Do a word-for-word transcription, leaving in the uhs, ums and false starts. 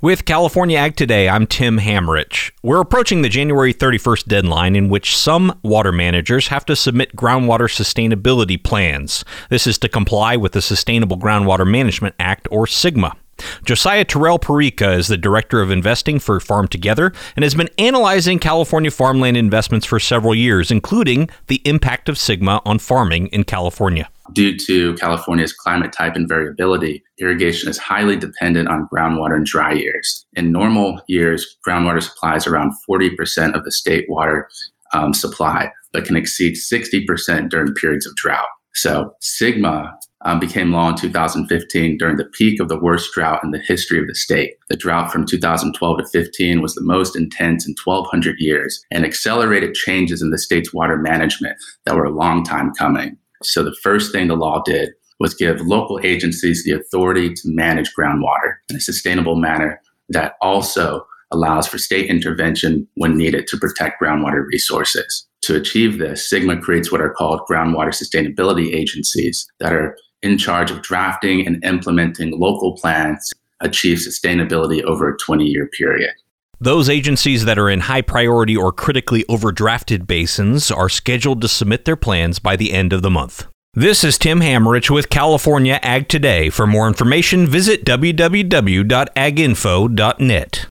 With California Ag Today, I'm Tim Hamrich. We're approaching the January thirty-first deadline in which some water managers have to submit groundwater sustainability plans. This is to comply with the Sustainable Groundwater Management Act, or SGMA. Josiah Terrell Perica is the Director of Investing for Farm Together and has been analyzing California farmland investments for several years, including the impact of SGMA on farming in California. Due to California's climate type and variability, irrigation is highly dependent on groundwater in dry years. In normal years, groundwater supplies around forty percent of the state water um, supply, but can exceed sixty percent during periods of drought. So SGMA um, became law in two thousand fifteen during the peak of the worst drought in the history of the state. The drought from two thousand twelve to fifteen was the most intense in twelve hundred years and accelerated changes in the state's water management that were a long time coming. So the first thing the law did was give local agencies the authority to manage groundwater in a sustainable manner that also allows for state intervention when needed to protect groundwater resources. To achieve this, SGMA creates what are called groundwater sustainability agencies that are in charge of drafting and implementing local plans to achieve sustainability over a twenty-year period. Those agencies that are in high priority or critically overdrafted basins are scheduled to submit their plans by the end of the month. This is Tim Hamrich with California Ag Today. For more information, visit w w w dot ag info dot net.